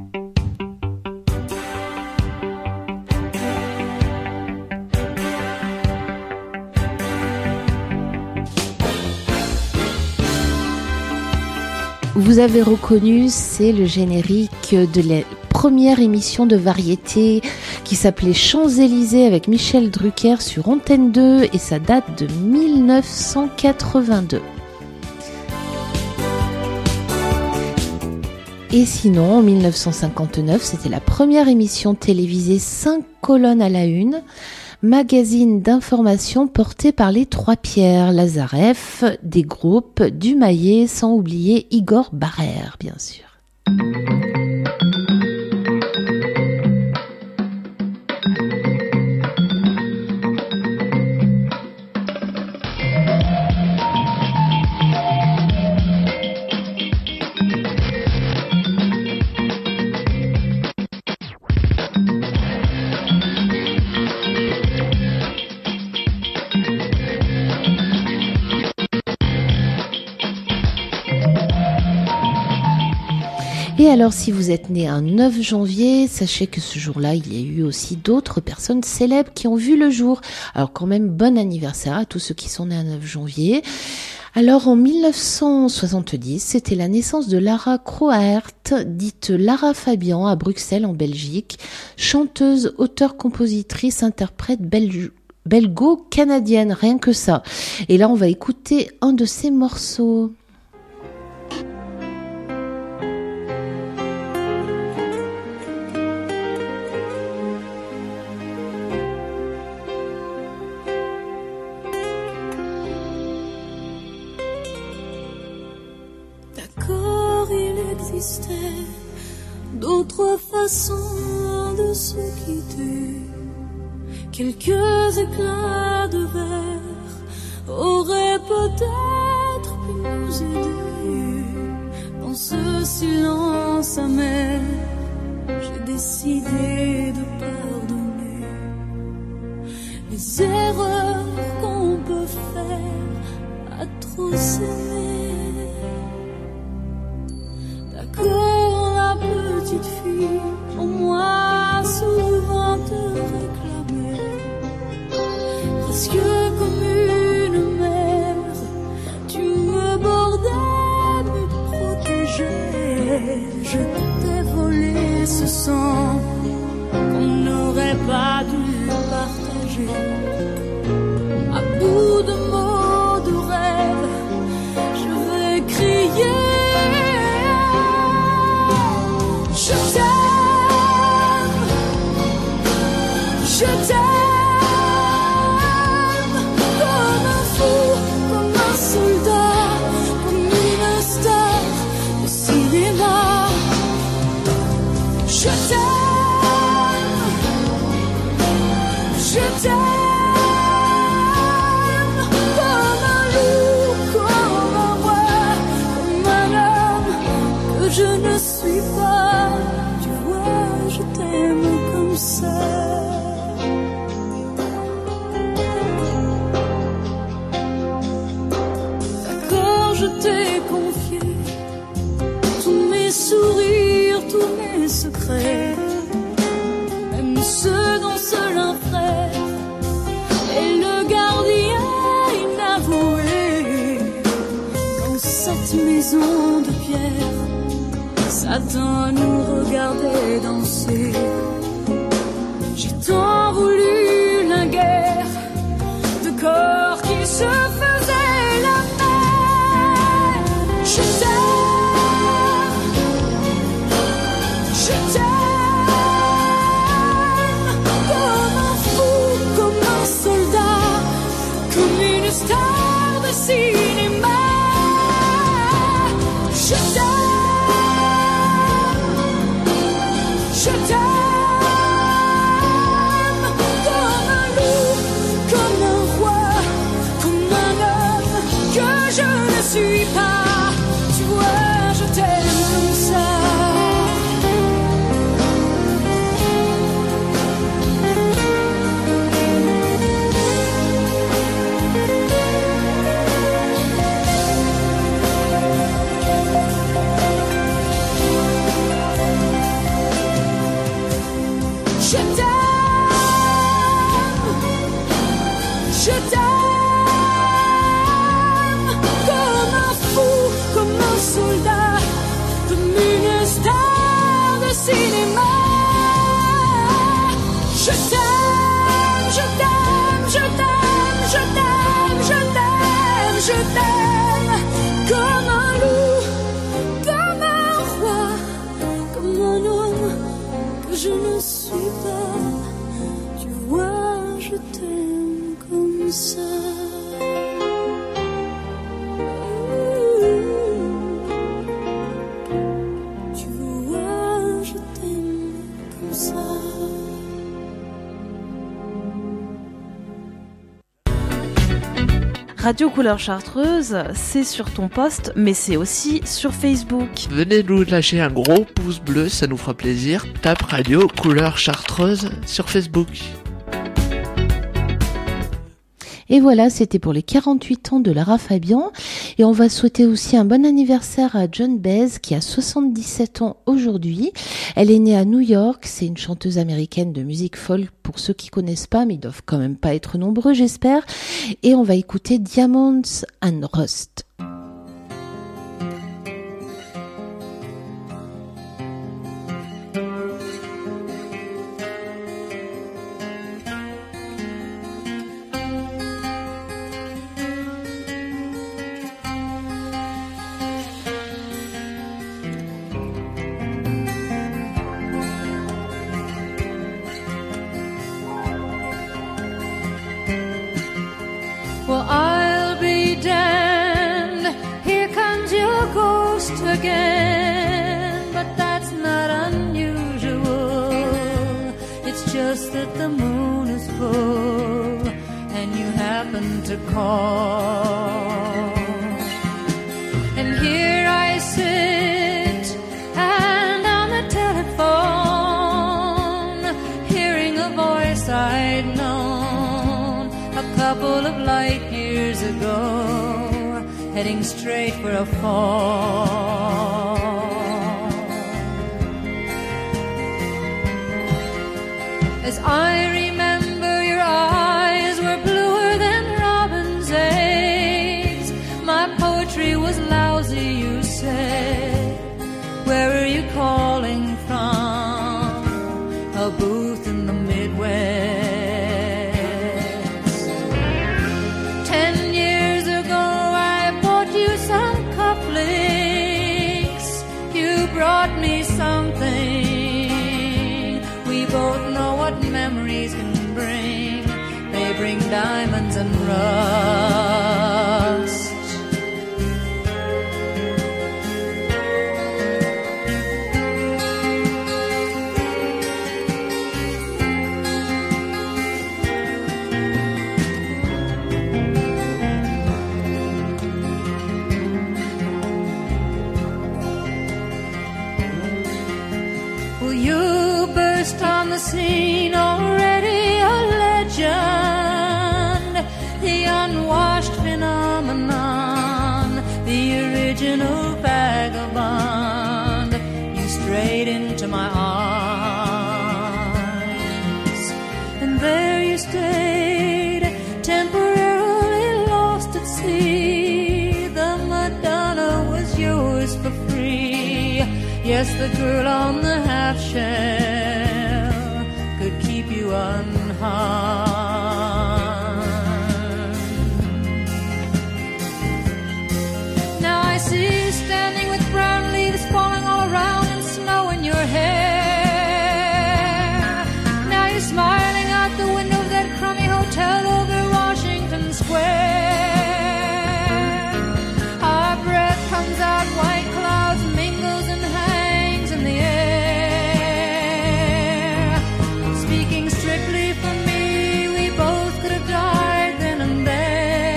Vous avez reconnu, c'est le générique de la première émission de variété qui s'appelait Champs-Élysées avec Michel Drucker sur Antenne deux et ça date de mille neuf cent quatre-vingt-deux. Et sinon, en mille neuf cent cinquante-neuf, c'était la première émission télévisée cinq colonnes à la une, magazine d'information porté par les Trois Pierres, Lazareff, des groupes, Dumayet, sans oublier Igor Barrère, bien sûr. Et alors, si vous êtes né un neuf janvier, sachez que ce jour-là, il y a eu aussi d'autres personnes célèbres qui ont vu le jour. Alors quand même, bon anniversaire à tous ceux qui sont nés un neuf janvier. Alors en mille neuf cent soixante-dix, c'était la naissance de Lara Croaert, dite Lara Fabian, à Bruxelles en Belgique, chanteuse, auteure, compositrice, interprète belge. belgo-canadienne, rien que ça. Et là, on va écouter un de ses morceaux. D'accord, il existait d'autres façons de se quitter. Quelques éclats de verre auraient peut-être pu nous aider. Dans ce silence amer, j'ai décidé de pardonner les erreurs qu'on peut faire à trop s'aimer. D'accord, la petite fille en moi souvent te réclamait, presque comme une mère, tu me bordais, me protégeais. Je t'ai volé ce sang qu'on n'aurait pas dû partager. À bout de mots, de rêves, Je t'aime, je t'aime comme un loup, comme un roi, comme un homme que je ne suis pas. Tu vois, je t'aime comme ça. D'accord, je t'ai confié tous mes sourires, tous mes secrets, même ceux dont seul un frère est le gardien inavoué. Dans cette maison de pierre, Satan nous regardait danser. J'ai tant voulu la guerre de corps qui se faisaient la paix. Je t'aime, je t'aime comme un fou, comme un soldat, comme une star de cinéma. Je t'aime, je t'aime comme un loup, comme un roi, comme un homme que je ne suis pas. Tu vois, je t'aime comme ça. Je t'aime, je t'aime comme un fou, comme un soldat, comme une star de cinéma. Je t'aime, je t'aime, je t'aime, je t'aime, je t'aime, je t'aime comme un loup, comme un roi, comme un homme que je ne suis pas. Tu vois, je t'aime comme ça. Tu vois, je t'aime comme ça. Radio Couleur Chartreuse, c'est sur ton post, mais c'est aussi sur Facebook. Venez nous lâcher un gros pouce bleu, ça nous fera plaisir. Tape Radio Couleur Chartreuse sur Facebook. Et voilà, c'était pour les quarante-huit ans de Lara Fabian. Et on va souhaiter aussi un bon anniversaire à Joan Baez, qui a soixante-dix-sept ans aujourd'hui. Elle est née à New York. C'est une chanteuse américaine de musique folk, pour ceux qui connaissent pas, mais ils doivent quand même pas être nombreux, j'espère. Et on va écouter Diamonds and Rust. Well, I'll be damned, here comes your ghost again. But that's not unusual, it's just that the moon is full and you happen to call. And here I sit and on the telephone, hearing a voice I'd known a couple of light years ago, heading straight for a fall. As I remember, your eyes were bluer than robin's eggs. My poetry was lousy, you said. Where are you calling from? A booth in the Midwest. Ten years ago I bought you some cufflinks. You brought me something. We both know what memories can bring. They bring diamonds and rust. first on the scene, already a legend, the unwashed phenomenon, the original vagabond. You strayed into my arms, and there you stayed, temporarily lost at sea. The Madonna was yours for free. Yes, the girl on the half shell could keep you unharmed. Now I see you standing with brown leaves falling all around and snow in your hair. Now you're smiling out the window of that crummy hotel over Washington Square. Our breath comes out, white clouds mingles and hangs in the air. Speaking strictly for me, we both could have died then and there.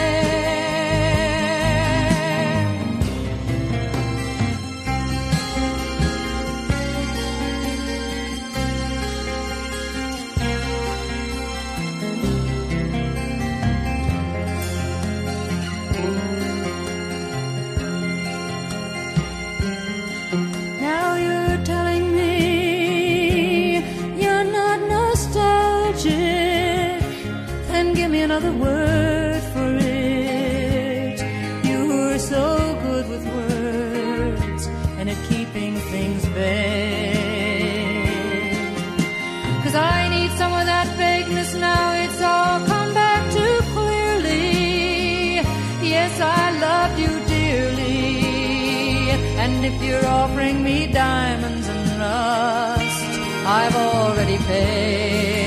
Now you're telling me you're not nostalgic, then give me another word for it. You were so good with words and at keeping things vague. 'Cause I need some of that vagueness now, it's all come back too clearly. Yes, I loved you dearly, and if you're offering me diamonds and rust, I've already paid.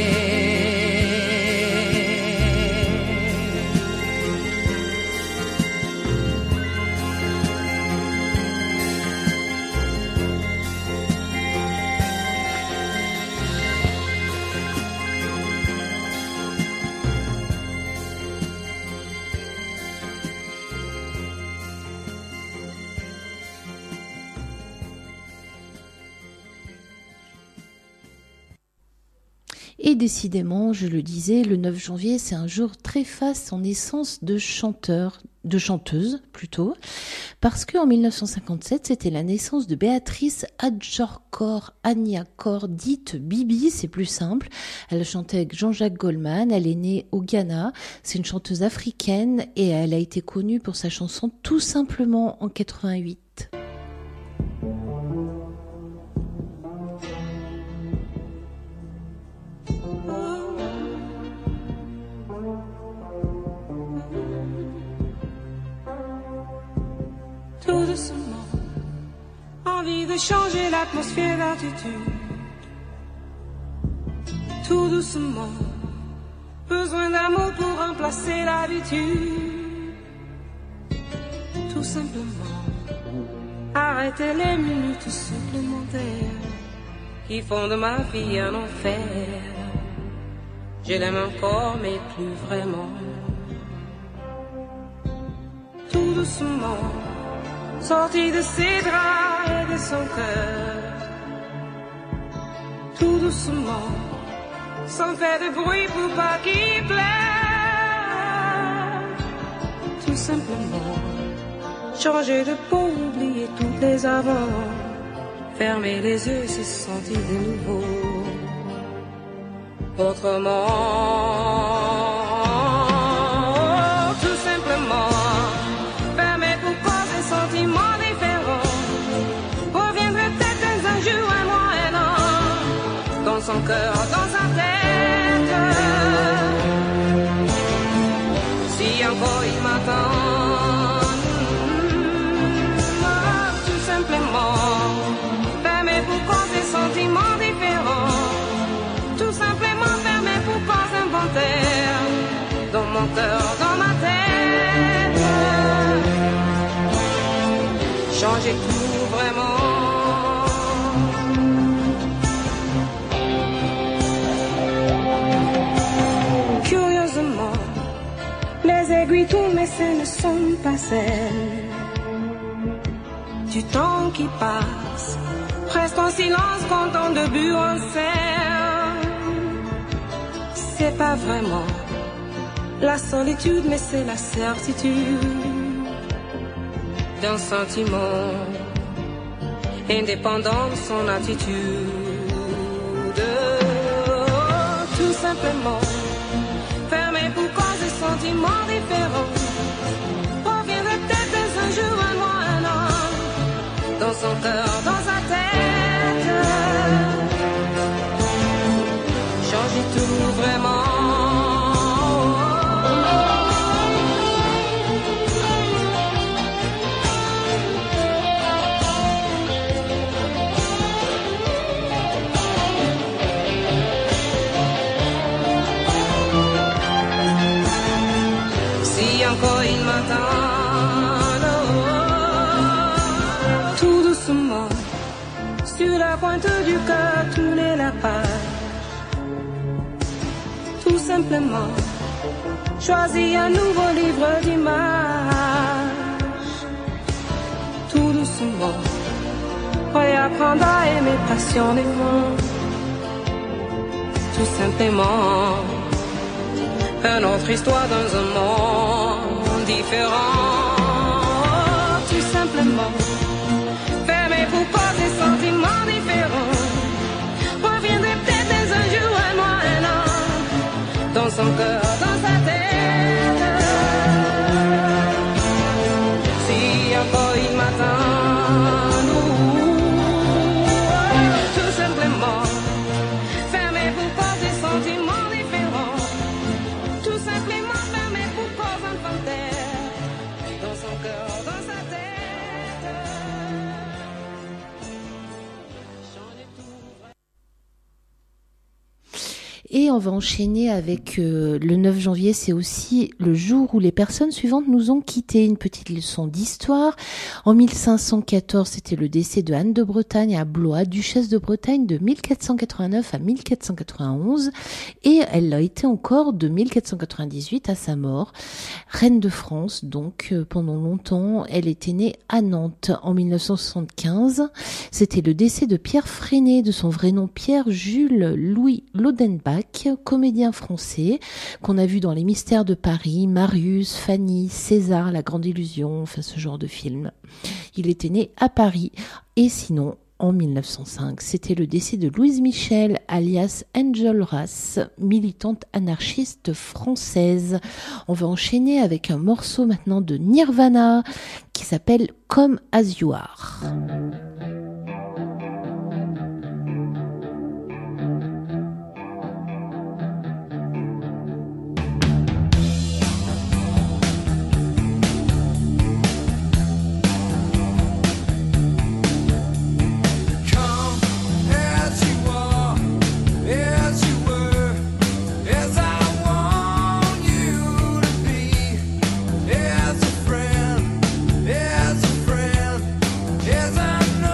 Et décidément, je le disais, le neuf janvier, c'est un jour très faste en naissance de chanteurs, de chanteuses plutôt, parce qu'en mille neuf cent cinquante-sept, c'était la naissance de Béatrice Adjorkor Aniakor, dite Bibi, c'est plus simple. Elle chantait avec Jean-Jacques Goldman, elle est née au Ghana, c'est une chanteuse africaine et elle a été connue pour sa chanson Tout simplement en quatre-vingt-huit. Tout doucement, envie de changer l'atmosphère d'attitude. Tout doucement, besoin d'amour pour remplacer l'habitude. Tout simplement, arrêter les minutes supplémentaires qui font de ma vie un enfer. Je l'aime encore mais plus vraiment. Tout doucement, sorti de ses draps et de son cœur. Tout doucement, sans faire de bruit pour pas qu'il pleure. Tout simplement, changer de peau, oublier toutes les avant. Fermer les yeux, se sentir de nouveau. Autrement. Son cœur dans sa tête. Si encore il m'attend, tout simplement, fermé pour cause des sentiments différents. Tout simplement fermé pour cause inventaire. Dans mon cœur, dans ma tête. Changer tout vraiment. Les aiguilles tournent mais ce ne sont pas celles du temps qui passe. Reste en silence quand ton début en serre. n'est pas vraiment la solitude, mais c'est la certitude d'un sentiment indépendant de son attitude. Tout simplement fermé pour causer sentiments différents. Reviendrait peut-être un jour, un mois, un an, dans son cœur, dans sa tête. Changer tout vraiment. Encore il m'attend, oh, tout doucement, sur la pointe du cœur, tourner la page. Tout simplement, choisis un nouveau livre d'images. Tout doucement, réapprendre à aimer passionnément. Tout simplement, une autre histoire dans un monde différent. Tout simplement, fermé pour causer sentiments différents. Reviendrait peut-être un jour, un mois, un an, dans son cœur, dans sa tête. Si encore il m'attend, tout simplement, fermé pour causer sentiments différents. Tout simplement fermé pour cause un panthère dans son cœur, dans sa tête. Changer tout. Et on va enchaîner avec euh, le neuf janvier, c'est aussi le jour où les personnes suivantes nous ont quittés. Une petite leçon d'histoire. En mille cinq cent quatorze, c'était le décès de Anne de Bretagne à Blois, duchesse de Bretagne de mille quatre cent quatre-vingt-neuf à mille quatre cent quatre-vingt-onze. Et elle l'a été encore de mille quatre cent quatre-vingt-dix-huit à sa mort. Reine de France, donc euh, pendant longtemps, elle était née à Nantes en mille neuf cent soixante-quinze. C'était le décès de Pierre Freinet, de son vrai nom Pierre Jules Louis Lodenbach, comédien français qu'on a vu dans Les Mystères de Paris, Marius, Fanny, César, La Grande Illusion, enfin ce genre de film. Il était né à Paris. Et sinon, en mille neuf cent cinq, c'était le décès de Louise Michel, alias Enjolras, militante anarchiste française. On va enchaîner avec un morceau maintenant de Nirvana qui s'appelle Come As You Are. As a friend, as a friend, as I know.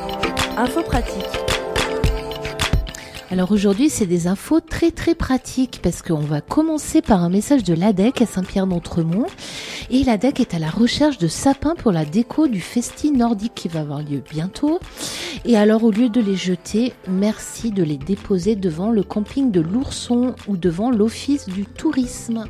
Info pratique. Alors aujourd'hui, c'est des infos très très pratiques parce qu'on va commencer par un message de l'A D E C à Saint-Pierre-d'Entremont. Et l'A D E C est à la recherche de sapins pour la déco du Festi Nordique qui va avoir lieu bientôt. Et alors, au lieu de les jeter, merci de les déposer devant le camping de l'Ourson ou devant l'Office du tourisme.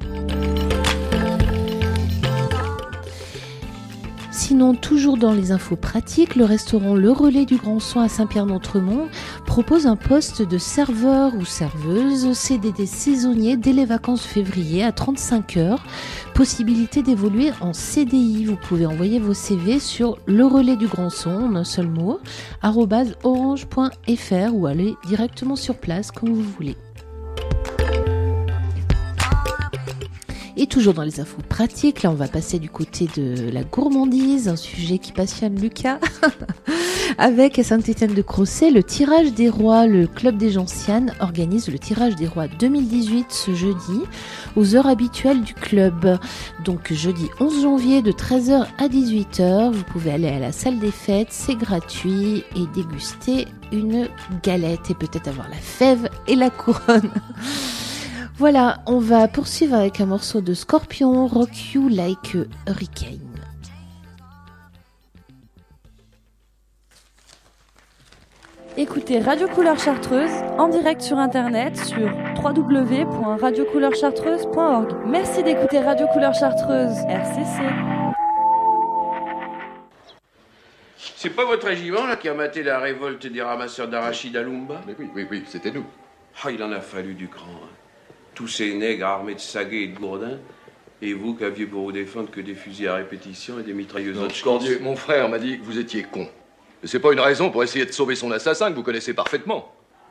Sinon, toujours dans les infos pratiques, le restaurant Le Relais du Grand Soin à Saint-Pierre-d'Entremont propose un poste de serveur ou serveuse C D D saisonnier dès les vacances de février à trente-cinq heures. Possibilité d'évoluer en C D I. Vous pouvez envoyer vos C V sur Le Relais du Grand Soin, en un seul mot, arobase orange point f r ou aller directement sur place comme vous voulez. Et toujours dans les infos pratiques, là on va passer du côté de la gourmandise, un sujet qui passionne Lucas. Avec à Saint-Étienne-de-Crossey, le tirage des rois, le club des Gentianes organise le tirage des rois deux mille dix-huit ce jeudi aux heures habituelles du club. Donc jeudi onze janvier de treize heures à dix-huit heures, vous pouvez aller à la salle des fêtes, c'est gratuit et déguster une galette et peut-être avoir la fève et la couronne. Voilà, on va poursuivre avec un morceau de Scorpion, Rock You Like a Hurricane. Écoutez Radio Couleur Chartreuse en direct sur internet sur w w w point radio couleur chartreuse point org. Merci d'écouter Radio Couleur Chartreuse, R C C. C'est pas votre régiment là qui a maté la révolte des ramasseurs d'arachides à Lumba? Mais oui, oui, oui, c'était nous. Ah, il en a fallu du grand. Hein. Tous ces nègres armés de saguets et de gourdins, et vous qui aviez pour vous défendre que des fusils à répétition et des mitrailleuses Non, Hotchkiss. Cordier, mon frère m'a dit que vous étiez con. Mais c'est pas une raison pour essayer de sauver son assassin que vous connaissez parfaitement.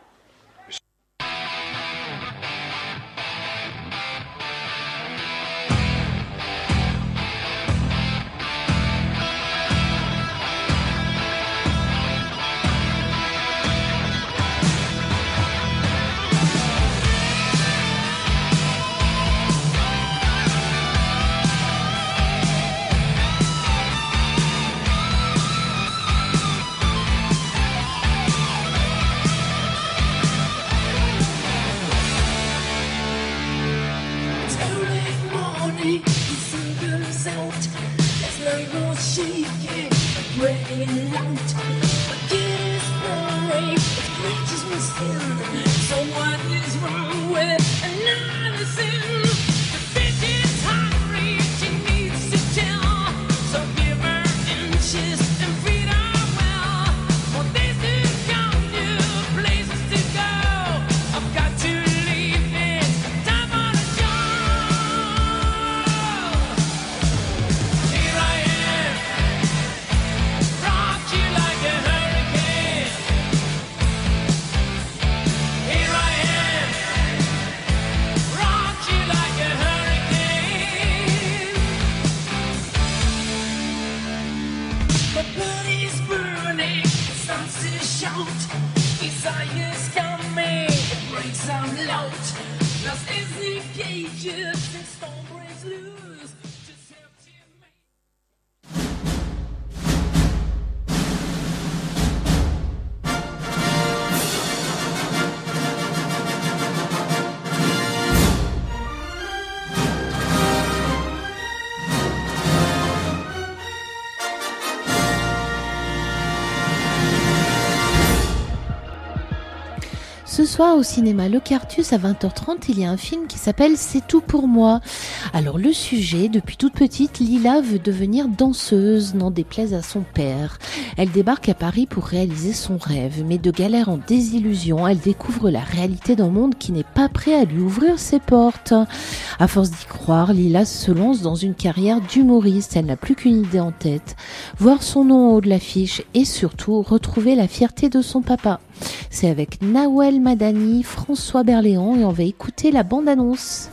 Ce soir au cinéma Le Cartus à vingt heures trente, il y a un film qui s'appelle C'est tout pour moi. Alors le sujet, depuis toute petite, Lila veut devenir danseuse, n'en déplaise à son père. Elle débarque à Paris pour réaliser son rêve, mais de galère en désillusion, elle découvre la réalité d'un monde qui n'est pas prêt à lui ouvrir ses portes. À force d'y croire, Lila se lance dans une carrière d'humoriste, elle n'a plus qu'une idée en tête, voir son nom en haut de l'affiche et surtout retrouver la fierté de son papa. C'est avec Nawel Madani, François Berléand et on va écouter la bande-annonce.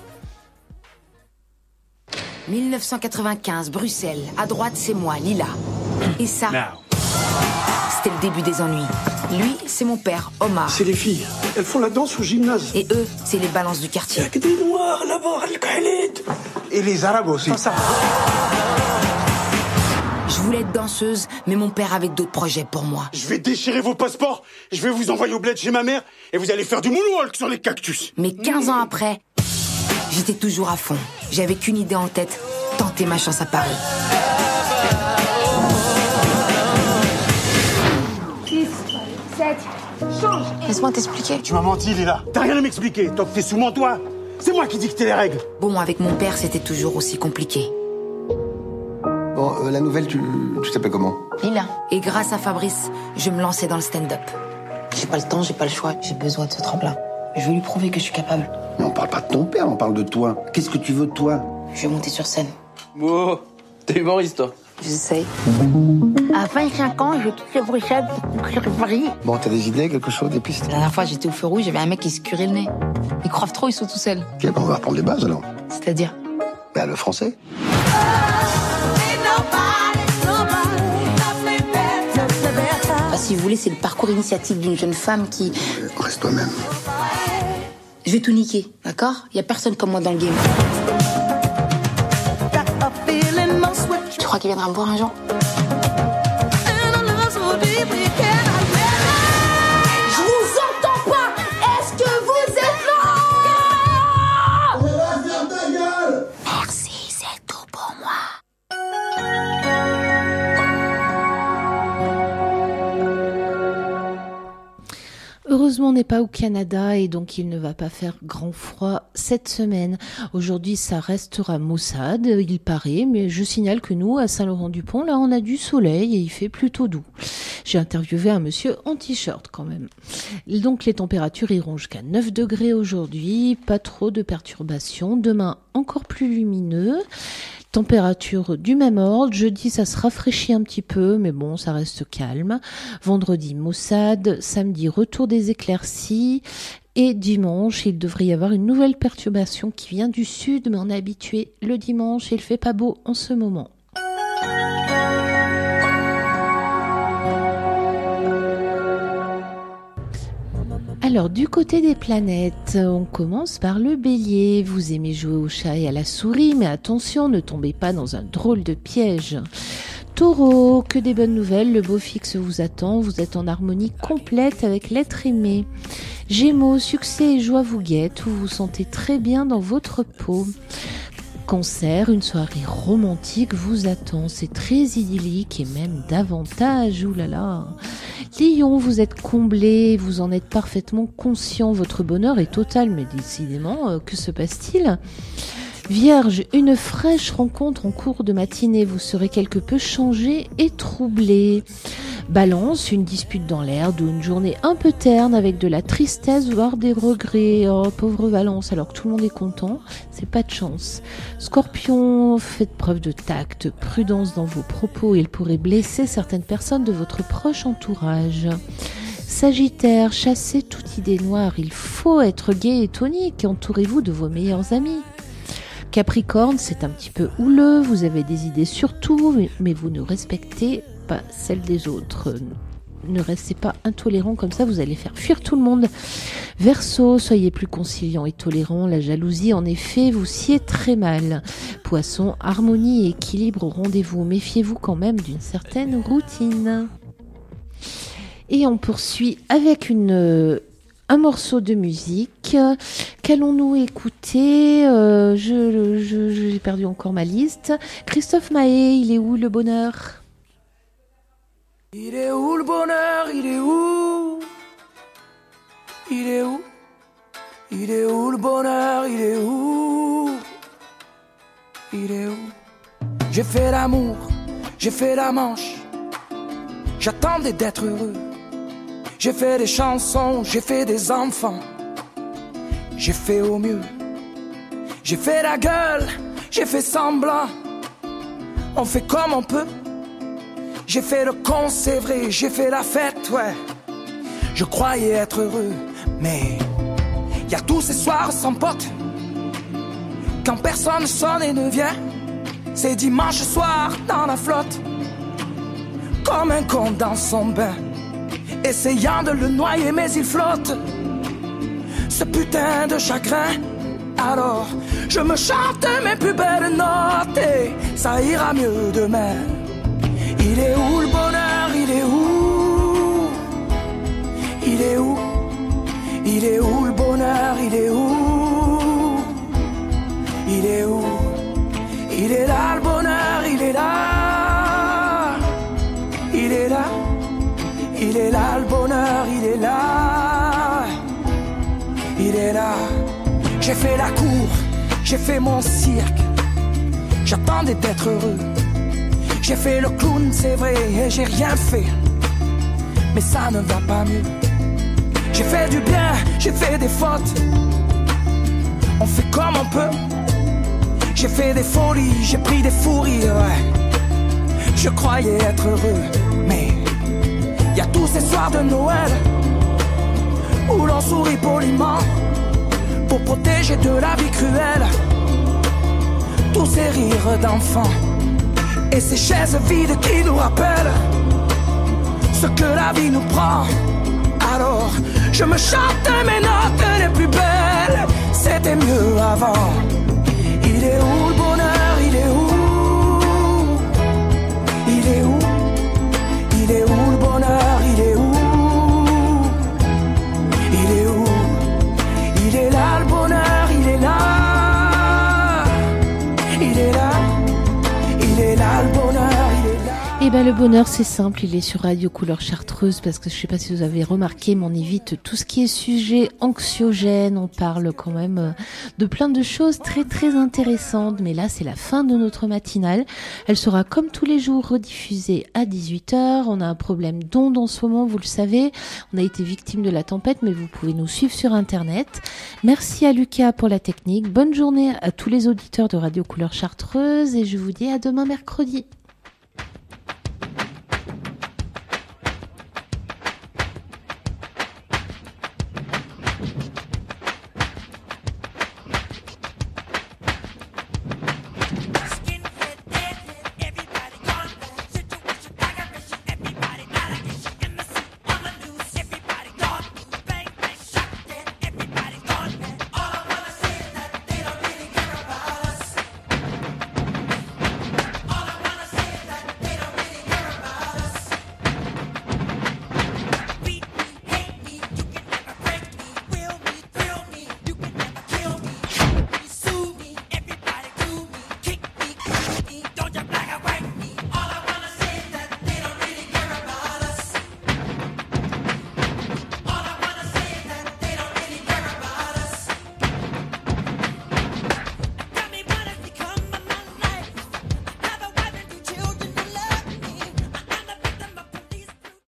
mille neuf cent quatre-vingt-quinze, Bruxelles. À droite, c'est moi, Lila. Et ça, c'était le début des ennuis. Lui, c'est mon père, Omar. C'est les filles. Elles font la danse au gymnase. Et eux, c'est les balances du quartier. Il y a que des noirs là-bas, Al-Khalid. Et les arabes aussi. Je voulais être danseuse, mais mon père avait d'autres projets pour moi. Je vais déchirer vos passeports, je vais vous envoyer au bled chez ma mère, et vous allez faire du moonwalk sur les cactus. Mais quinze ans après, j'étais toujours à fond. J'avais qu'une idée en tête, tenter ma chance à Paris. six, sept, change. Laisse-moi t'expliquer. Tu m'as menti, Lila. T'as rien à m'expliquer, tant que t'es sous mon toit. C'est moi qui dictais les règles. Bon, avec mon père, c'était toujours aussi compliqué. Bon, euh, la nouvelle, tu, tu t'appelles comment? Lila. Et grâce à Fabrice, je me lançais dans le stand-up. J'ai pas le temps, j'ai pas le choix, j'ai besoin de ce tremplin. Je veux lui prouver que je suis capable. Mais on parle pas de ton père, on parle de toi. Qu'est-ce que tu veux de toi? Je vais monter sur scène. Oh, t'es humoriste, toi. J'essaye. À vingt-cinq ans, je quitte Bruxelles pour Paris. Bon, t'as des idées, quelque chose, des pistes? La dernière fois, j'étais au feu rouge, j'avais un mec qui se curait le nez. Ils croient trop, ils sont tout seuls. Ok, bah on va reprendre les bases, alors. C'est-à-dire? Bah, le français. Bah, si vous voulez, c'est le parcours initiatique d'une jeune femme qui... Euh, reste toi-même. Je vais tout niquer, d'accord? Y a personne comme moi dans le game. Tu crois qu'il viendra me voir un jour? Je vous entends pas! Est-ce que vous êtes là? Merci, c'est tout pour moi. Heureusement, on n'est pas au Canada et donc il ne va pas faire grand froid cette semaine. Aujourd'hui, ça restera maussade, il paraît, mais je signale que nous, à Saint-Laurent-du-Pont, là, on a du soleil et il fait plutôt doux. J'ai interviewé un monsieur en t-shirt quand même. Donc les températures iront jusqu'à neuf degrés aujourd'hui, pas trop de perturbations. Demain, encore plus lumineux. Température du même ordre. Jeudi, ça se rafraîchit un petit peu, mais bon, ça reste calme. Vendredi, maussade. Samedi, retour des éclaircies. Et dimanche, il devrait y avoir une nouvelle perturbation qui vient du sud, mais on est habitué le dimanche et il fait pas beau en ce moment. Alors, du côté des planètes, on commence par le Bélier. Vous aimez jouer au chat et à la souris, mais attention, ne tombez pas dans un drôle de piège. Taureau, que des bonnes nouvelles, le beau fixe vous attend, vous êtes en harmonie complète avec l'être aimé. Gémeaux, succès et joie vous guettent, vous vous sentez très bien dans votre peau. Cancer, une soirée romantique vous attend, c'est très idyllique et même davantage, oulala. Lion, vous êtes comblé, vous en êtes parfaitement conscient, votre bonheur est total, mais décidément, euh, que se passe-t-il ? Vierge, une fraîche rencontre en cours de matinée, vous serez quelque peu changé et troublé. Balance, une dispute dans l'herbe ou une journée un peu terne avec de la tristesse, voire des regrets. Oh, pauvre Balance, alors que tout le monde est content, c'est pas de chance. Scorpion, faites preuve de tact, prudence dans vos propos, il pourrait blesser certaines personnes de votre proche entourage. Sagittaire, chassez toute idée noire, il faut être gai et tonique, entourez-vous de vos meilleurs amis. Capricorne, c'est un petit peu houleux, vous avez des idées sur tout, mais vous ne respectez pas celles des autres. Ne restez pas intolérant comme ça, vous allez faire fuir tout le monde. Verseau, soyez plus conciliant et tolérant, la jalousie en effet vous sied très mal. Poisson, harmonie et équilibre au rendez-vous, méfiez-vous quand même d'une certaine routine. Et on poursuit avec une... un morceau de musique. Qu'allons-nous écouter ? euh, je, je, J'ai perdu encore ma liste. Christophe Maé, il est où le bonheur ? Il est où le bonheur ? Il est où ? Il est où ? Il est où le bonheur ? Il est où ? Il est où ? J'ai fait l'amour, j'ai fait la manche. J'attendais d'être heureux. J'ai fait des chansons, j'ai fait des enfants. J'ai fait au mieux. J'ai fait la gueule, j'ai fait semblant. On fait comme on peut. J'ai fait le con, c'est vrai, j'ai fait la fête, ouais. Je croyais être heureux, mais y a tous ces soirs sans potes. Quand personne sonne et ne vient, c'est dimanche soir dans la flotte. Comme un con dans son bain, essayant de le noyer mais il flotte. Ce putain de chagrin. Alors je me chante mes plus belles notes et ça ira mieux demain. Il est où le bonheur? Il est où? Il est où? Il est où le bonheur? Il est où? Il est où? Il est là le bonheur, il est là. Il est là. Il est là le bonheur, il est là. Il est là. J'ai fait la cour, j'ai fait mon cirque. J'attendais d'être heureux. J'ai fait le clown, c'est vrai, et j'ai rien fait. Mais ça ne va pas mieux. J'ai fait du bien, j'ai fait des fautes. On fait comme on peut. J'ai fait des folies, j'ai pris des fous rires, ouais. Je croyais être heureux, mais y a tous ces soirs de Noël où l'on sourit poliment pour protéger de la vie cruelle tous ces rires d'enfants et ces chaises vides qui nous rappellent ce que la vie nous prend. Alors je me chante mes notes les plus belles. C'était mieux avant. Il est où le bonheur? Il est où? Il est où? Il est où le bonheur? Il est où? Il est où? Il est là le bonheur, il est là. Il est là. Il est là le bonheur, il est là. Eh ben le bonheur c'est simple, il est sur Radio Couleur Chartreuse parce que je sais pas si vous avez remarqué, mais on évite tout ce qui est sujet anxiogène, on parle quand même de plein de choses très très intéressantes, mais là c'est la fin de notre matinale. Elle sera comme tous les jours rediffusée à dix-huit heures. On a un problème d'onde en ce moment, vous le savez, on a été victime de la tempête, mais vous pouvez nous suivre sur internet. Merci à Lucas pour la technique, bonne journée à tous les auditeurs de Radio Couleur Chartreuse et je vous dis à demain mercredi.